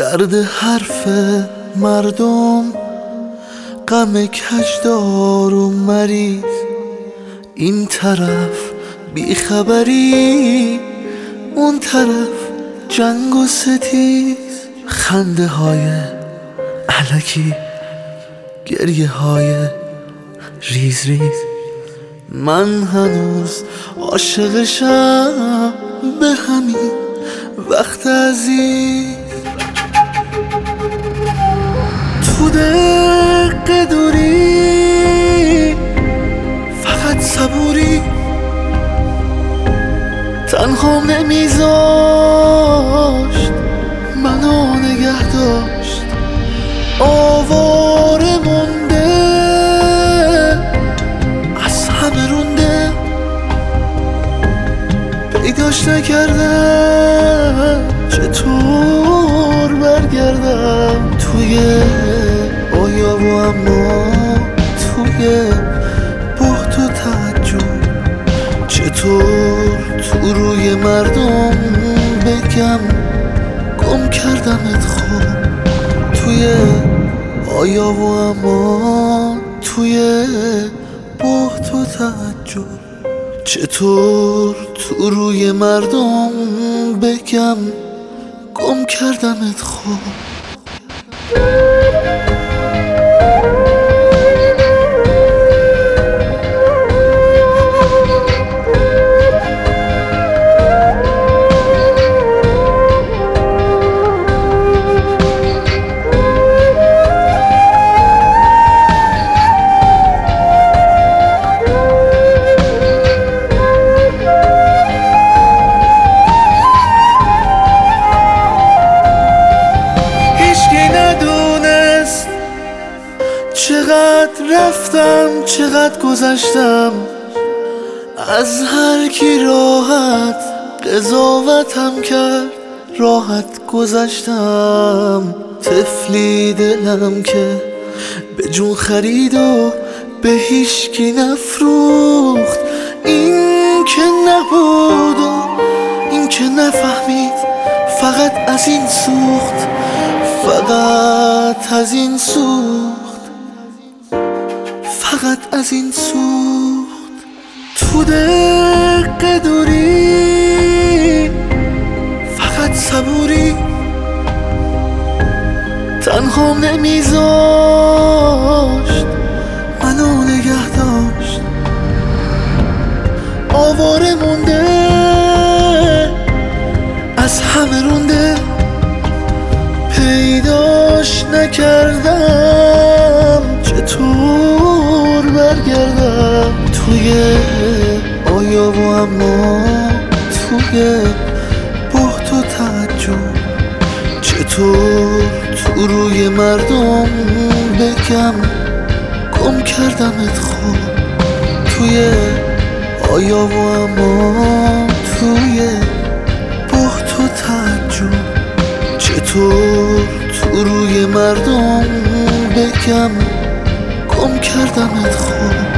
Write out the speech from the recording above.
درد حرف مردم، غم کجدار و مریض، این طرف بیخبری، اون طرف جنگ و ستیز، خنده های الکی، گریه های ریز ریز. من هنوز عاشقشم به همین وقت عزیز. تو دق دوری فقط صبوری، تنها نمیذاشت منو نگه داشت. آواره مونده از همه رونده، پیداش نکردم چطور برگردم. توی آیا و اما، توی بهت و تعجب، چطور تو روی مردم بگم گم کردمت. خب توی آیا و اما، توی بهت و تعجب، چطور تو روی مردم بگم گم کردمت. خب چقدر رفتم، چقدر گذشتم، از هر کی راحت قضاوتم کرد راحت گذشتم. طفلی دلم که به جون خرید و به هیچکی نفروخت. این که نبود و این که نفهمید، فقط از این سوخت، فقط از این سوخت، فقط از این سوخت. تو دق دوری فقط صبوری، تنها نمیذاشت منو نگه داشت. آواره مونده از همه رونده، پیداش نکردم چطور برگردم. توی آیا و اما، توی بهت و تعجب، چطور تو روی مردم بگم گم کردمت. خب توی آیا و اما، توی بهت و تعجب، چطور تو روی مردم بگم گم کردمت. خب